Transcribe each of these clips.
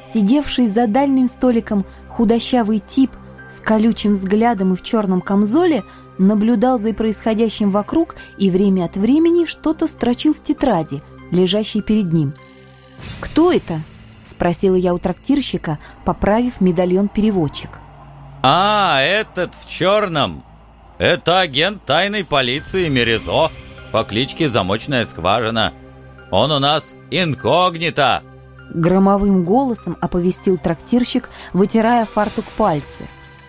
Сидевший за дальним столиком худощавый тип с колючим взглядом и в черном камзоле наблюдал за происходящим вокруг и время от времени что-то строчил в тетради, лежащей перед ним. «Кто это?» — спросила я у трактирщика, поправив медальон-переводчик. «А, этот в черном. Это агент тайной полиции Меризо по кличке Замочная Скважина. Он у нас инкогнито!» Громовым голосом оповестил трактирщик, вытирая фартук пальцы.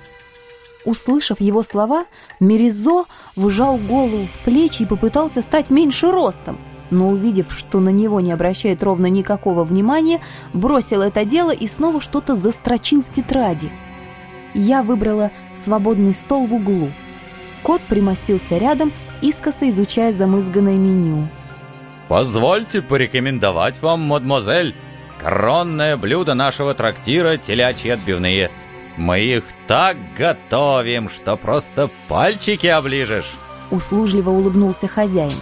Услышав его слова, Меризо вжал голову в плечи и попытался стать меньше ростом, но, увидев, что на него не обращает ровно никакого внимания, бросил это дело и снова что-то застрочил в тетради. Я выбрала свободный стол в углу. Кот примостился рядом, искоса изучая замызганное меню. «Позвольте порекомендовать вам, мадемуазель, коронное блюдо нашего трактира — телячьи отбивные. Мы их так готовим, что просто пальчики оближешь!» Услужливо улыбнулся хозяин.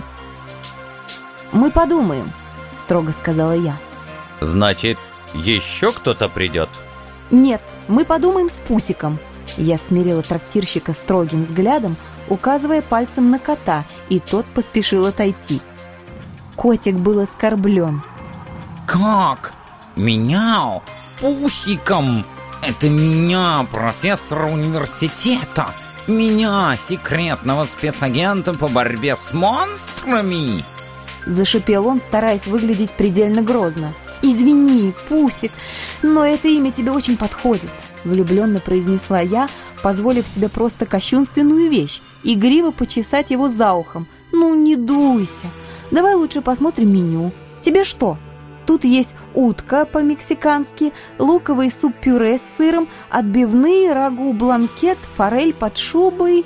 «Мы подумаем», — строго сказала я. «Значит, еще кто-то придет?» «Нет, мы подумаем с Пусиком». Я смирила трактирщика строгим взглядом, указывая пальцем на кота, и тот поспешил отойти. Котик был оскорблен. «Как? Меня? Пусиком? Это меня, профессора университета? Меня, секретного спецагента по борьбе с монстрами?» Зашипел он, стараясь выглядеть предельно грозно. «Извини, Пусик, но это имя тебе очень подходит», — влюбленно произнесла я, позволив себе просто кощунственную вещь — игриво почесать его за ухом. «Ну, не дуйся. Давай лучше посмотрим меню. Тебе что? Тут есть утка по-мексикански, луковый суп-пюре с сыром, отбивные, рагу-бланкет, форель под шубой».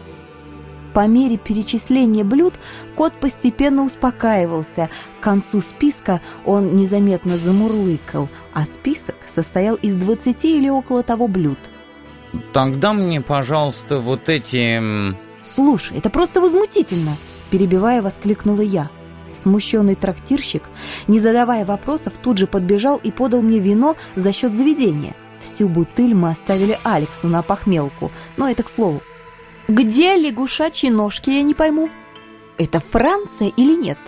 По мере перечисления блюд кот постепенно успокаивался. К концу списка он незаметно замурлыкал, а список состоял из 20 или около того блюд. «Тогда мне, пожалуйста, вот эти...» «Слушай, это просто возмутительно!» – перебивая, воскликнула я. Смущенный трактирщик, не задавая вопросов, тут же подбежал и подал мне вино за счет заведения. Всю бутыль мы оставили Алексу на похмелку, но это к слову. «Где лягушачьи ножки, я не пойму? Это Франция или нет?»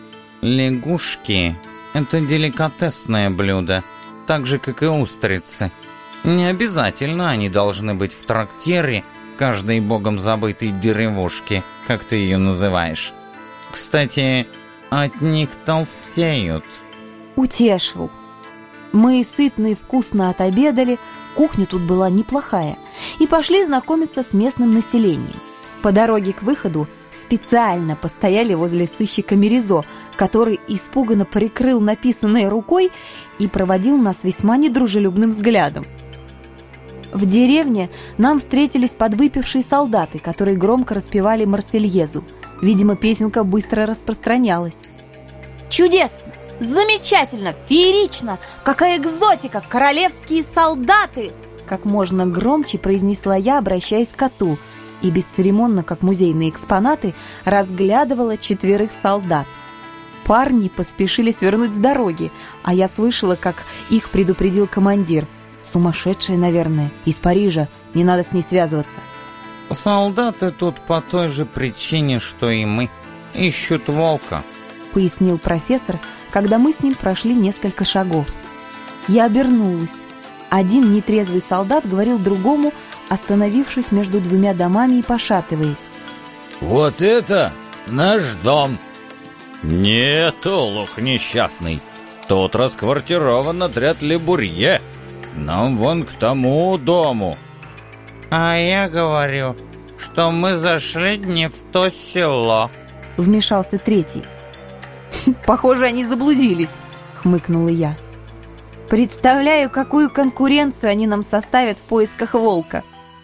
«Лягушки — это деликатесное блюдо, так же, как и устрицы. Не обязательно они должны быть в трактире каждой богом забытой деревушки, как ты ее называешь. Кстати, от них толстеют». Утешил. Мы сытно и вкусно отобедали, кухня тут была неплохая, и пошли знакомиться с местным населением. По дороге к выходу специально постояли возле сыщика Меризо, который испуганно прикрыл написанное рукой и проводил нас весьма недружелюбным взглядом. В деревне нам встретились подвыпившие солдаты, которые громко распевали Марсельезу. Видимо, песенка быстро распространялась. «Чудесно! Замечательно! Феерично! Какая экзотика! Королевские солдаты!» Как можно громче произнесла я, обращаясь к коту, и бесцеремонно, как музейные экспонаты, разглядывала 4 солдат. Парни поспешили свернуть с дороги, а я слышала, как их предупредил командир. «Сумасшедшая, наверное, из Парижа, не надо с ней связываться». «Солдаты тут по той же причине, что и мы. Ищут волка», — пояснил профессор, когда мы с ним прошли несколько шагов. Я обернулась. Один нетрезвый солдат говорил другому, остановившись между 2 домами и пошатываясь. «Вот это наш дом!» «Нет, олух несчастный, тут расквартирован отряд Лебурье. Нам вон к тому дому». «А я говорю, что мы зашли не в то село», — вмешался третий. «Похоже, они заблудились», — хмыкнула я. «Представляю, какую конкуренцию они нам составят в поисках волка».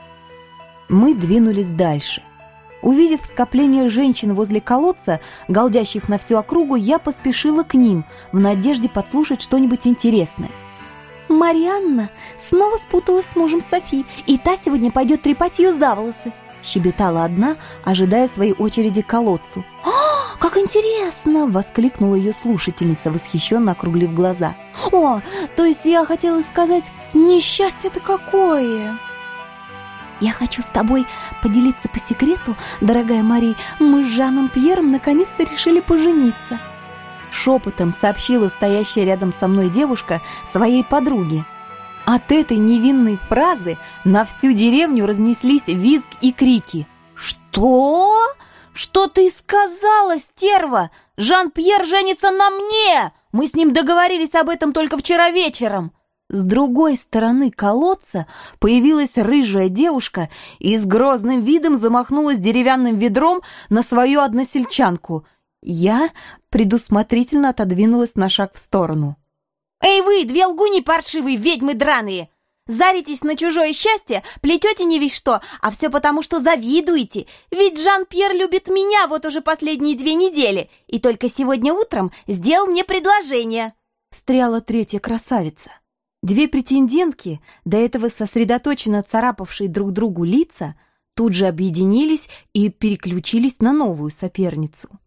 Мы двинулись дальше. Увидев скопление женщин возле колодца, галдящих на всю округу, я поспешила к ним, в надежде подслушать что-нибудь интересное. «Марианна снова спуталась с мужем Софи, и та сегодня пойдет трепать ее за волосы», — щебетала одна, ожидая своей очереди к колодцу. «Как интересно!» — воскликнула ее слушательница, восхищенно округлив глаза. «О, то есть я хотела сказать, несчастье-то какое!» «Я хочу с тобой поделиться по секрету, дорогая Мари. Мы с Жаном Пьером наконец-то решили пожениться», — шепотом сообщила стоящая рядом со мной девушка своей подруге. От этой невинной фразы на всю деревню разнеслись визг и крики. «Что? Что ты сказала, стерва? Жан-Пьер женится на мне! Мы с ним договорились об этом только вчера вечером!» С другой стороны колодца появилась рыжая девушка и с грозным видом замахнулась деревянным ведром на свою односельчанку. Я предусмотрительно отодвинулась на шаг в сторону. «Эй вы, две лгуни паршивые, ведьмы драные! Заритесь на чужое счастье, плетете не весь что, а все потому, что завидуете. Ведь Жан-Пьер любит меня вот уже последние 2 недели, и только сегодня утром сделал мне предложение!» Встряла третья красавица. 2 претендентки, до этого сосредоточенно царапавшие друг другу лица, тут же объединились и переключились на новую соперницу.